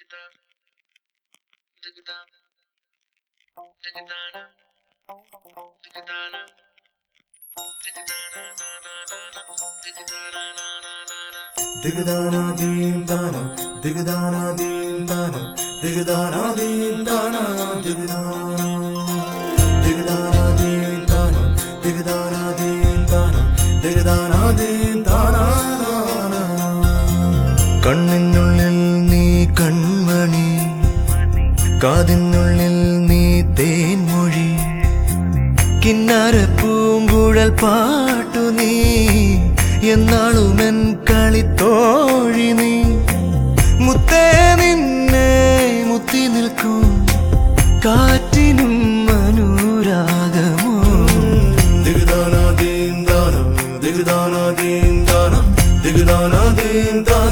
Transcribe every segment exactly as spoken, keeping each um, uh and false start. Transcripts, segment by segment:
Digadana din dana, digadana din dana, digadana din dana, digadana, digadana din dana, digadana din dana, digadana din dana. കണ്ണിനുള്ളിൽ നീ കൺമണി, കാതിനുള്ളിൽ നീ തേൻമൊഴി, കിന്നാര പൂങ്കുഴൽ പാട്ടു നീ, എന്നാളുമെൻ കളിത്തോഴി നീ. മുത്തേ നിന്നെ മുത്തി നിൽക്കും കാറ്റിനും അനുരാഗമോ. ദിഗദാന ദീന്ദാന ദിഗദാന ദീന്ദാന ദിഗദാന ദീന്ദാന.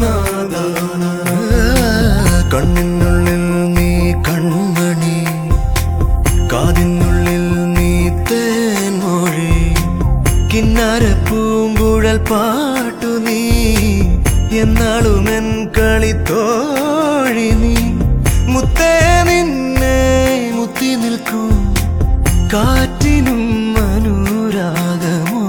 കണ്ണിനുള്ളിൽ നീ കൺമണി, കാതിനുള്ളിൽ നീ തേൻമൊഴി, കിന്നാര പൂങ്കുഴൽ പാട്ടു നീ, എന്നാളുമെൻ കളിത്തോഴി നീ. മുത്തേ നിന്നെ മുത്തി നിൽക്കും കാറ്റിനും അനുരാഗമോ.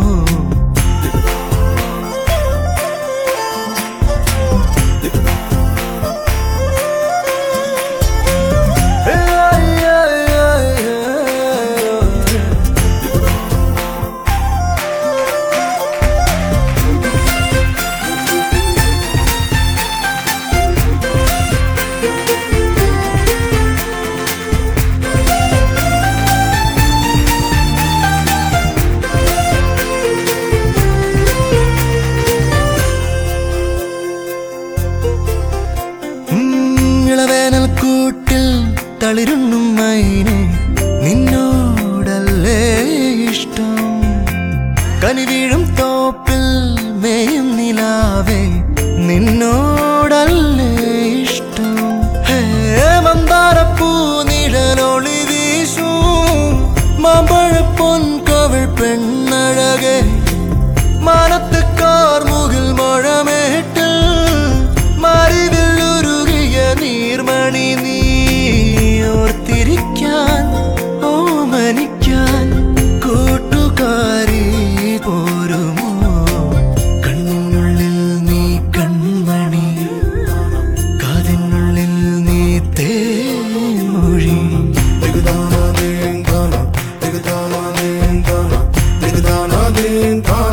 കൂട്ടിൽ തളിരുണ്ണും മൈനെ നിന്നോടല്ലേ ഇഷ്ടം, കനിവീഴും തോപ്പിൽ മേയും നിലാവേ നിന്നോടല്ലേ ഇഷ്ടം. ഹേ മന്ദാരപ്പൂ നിഴലൊളി വീശും മാമ്പഴ പൊൻകവൾ പെണ്ണഴകെ, മാനത്ത് കാർമുകിൽ മഴമേട്ടിൽ മാറിവില്ലുരുകിയ നീർമണി നീ. ഓർത്തിരിക്കാൻ ഓമനിക്കാൻ കൂട്ടുകാരി പോരുമോ. കണ്ണിനുള്ളിൽ നീ കൺമണി, കാതിനുള്ളിൽ നീ തേൻമൊഴി. ദിഗദാന ദീന്ദാന ദിഗദാന ദീന്ദാന ദിഗദാന ദീന്ദാന.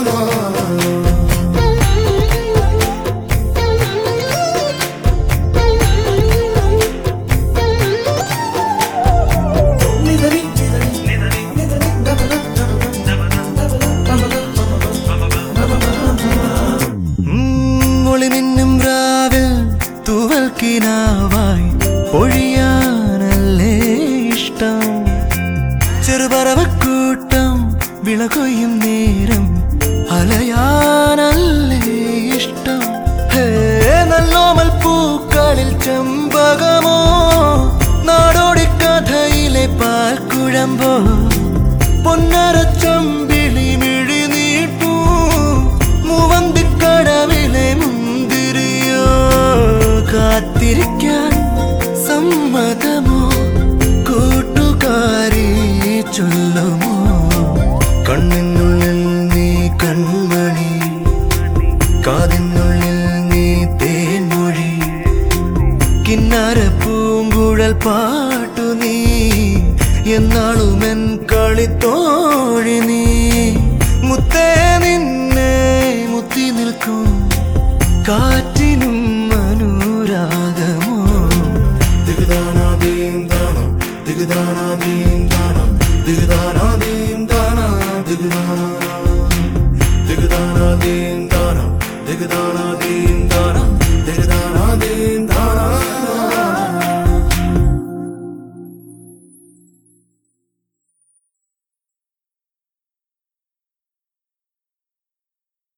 ായി പൊഴിയാനല്ലേ ഇഷ്ടം, ചെറുപറവക്കൂട്ടം വിളകൊയ്യും നേരം അലയാനല്ലേ ഇഷ്ടം. ഹേ നല്ലോമൽ പൂക്കളിൽ ചെമ്പകമോ, നാടോടി കഥയിലെ പാൽക്കുഴമ്പോ, പൊന്നര ചമ്പിളി മിഴി നീട്ടൂ മൂവന്തിക്കടവിലെ മുന്തിരിയോ. കാത്തിരിക്കാൻ സമ്മതമോ കൂട്ടുകാരി ചൊല്ലുമോ. കണ്ണിനുള്ളിൽ നീ കൺമണി, കാതിനുള്ളിൽ നീ തേൻമൊഴി, കിന്നാര പൂങ്കുഴൽ പാട്ടു നീ, എന്നാളുമെൻ കളിത്തോഴി നീ. മുത്തേ നിന്നെ മുത്തി നിൽക്കും കാറ്റിനും അനുരാഗമോ. ദിഗദാന ദീന്ദാന ദിഗദാന ദീന്ദാന ദിഗദാന ദീന്ദാന ദിഗദാന ദിഗദാന ദീന്ദാന ദിഗദാന ദീന്ദാന ദിഗദാന ദീന്ദാന.